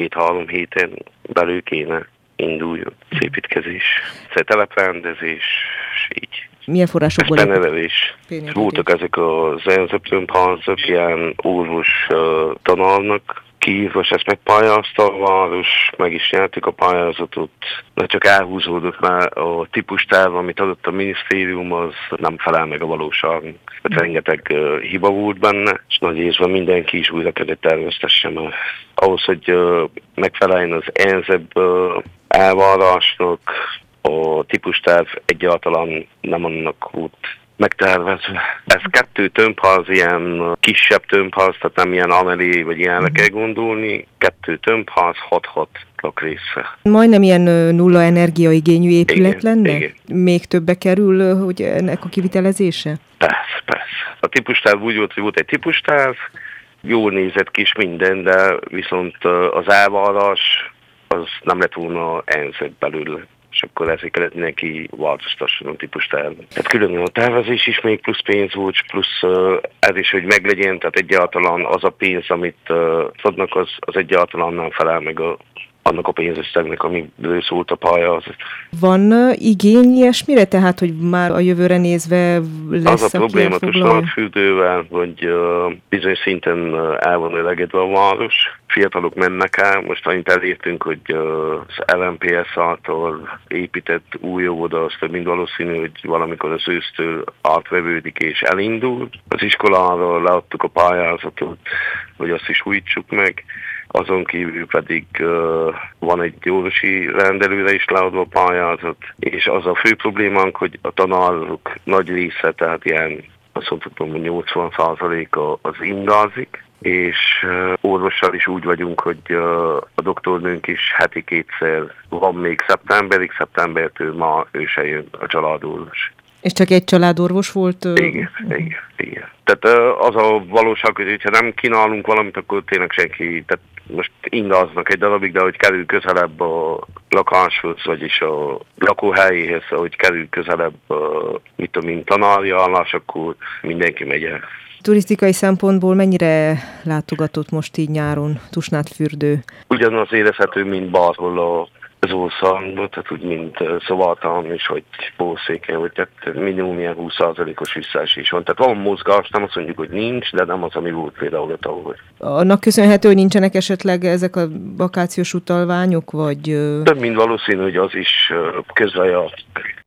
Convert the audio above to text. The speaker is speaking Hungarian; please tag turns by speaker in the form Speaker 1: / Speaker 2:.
Speaker 1: 2-3 héten belül kéne induljon az építkezés, teleprendezés, és így.
Speaker 2: Milyen forrásokból
Speaker 1: Fennevelés. Voltak ezek az enzeptömbházak, ilyen orvos tanárnak kiírva, és ezt megpályázta a város, meg is nyertük a pályázatot, de csak elhúzódott már a típusterv, amit adott a minisztérium, az nem felel meg a valóságnak. Rengeteg hiba volt benne, és nagy részben mindenki is újra kellett terveztesse, mert ahhoz, hogy megfeleljen az enzebb elvárásnak, a típusterv egyáltalán nem annak volt megtervezve. Ez 2 tömbház, ilyen kisebb tömbház, tehát nem ilyen amelé, vagy ilyenre kell gondolni. 2 tömbház, 6-6 lakrészre.
Speaker 2: Majdnem ilyen nulla energiaigényű épület
Speaker 1: igen,
Speaker 2: lenne?
Speaker 1: Igen.
Speaker 2: Még többe kerül, hogy ennek a kivitelezése?
Speaker 1: Persze. A típusterv úgy volt, hogy volt egy típusterv, jól nézett ki is minden, de viszont az elvárás az nem lett volna enzett belőle. És akkor ezért kellett mindenki változtasson a típustervet. Tehát külön a tervezés is még plusz pénz volt, plusz ez is, hogy meglegyen, tehát egyáltalán az a pénz, amit adnak, az egyáltalán nem felel meg annak a pénzösszegnek, amiből szólt a pályázat.
Speaker 2: Van igény ilyesmire, tehát, hogy már a jövőre nézve lesz,
Speaker 1: az a probléma a Tusnádfürdővel, hogy bizonyos szinten el van öregedve a város. Fiatalok mennek el, most annyit elértünk, hogy az LMPS által épített új óvoda, az több mint valószínű, hogy valamikor az ősztől átvevődik és elindul. Az iskoláról leadtuk a pályázatot, hogy azt is újítsuk meg. Azon kívül pedig van egy orvosi rendelőre is leadva a pályázat, és az a fő problémánk, hogy a tanárok nagy része, tehát ilyen azt mondhatom, hogy 80%-a az ingázik, és orvossal is úgy vagyunk, hogy a doktornőnk is heti 2-szer van még szeptembertől ma ő se jön, a családorvos.
Speaker 2: És csak egy családorvos volt?
Speaker 1: Igen. Tehát az a valóság, hogy ha nem kínálunk valamit, akkor tényleg senki, tehát most ingáznak egy darabig, de hogy kerül közelebb a lakáshoz, vagyis a lakóhelyéhez, ahogy kerül közelebb tanárja állás, akkor mindenki megy el.
Speaker 2: Turisztikai szempontból mennyire látogatott most így nyáron Tusnádfürdő?
Speaker 1: Ugyanaz érezhető, mint bárhol az országban, tehát úgy, mint Szobatalon is, hogy Pószéken, hogy tehát minimum ilyen 20%-os visszaesés van. Tehát van mozgás, nem azt mondjuk, hogy nincs, de nem az, ami volt például a tavaly.
Speaker 2: Annak köszönhető, hogy nincsenek esetleg ezek a vakációs utalványok, vagy...
Speaker 1: Több mint valószínű, hogy az is közrejátszik.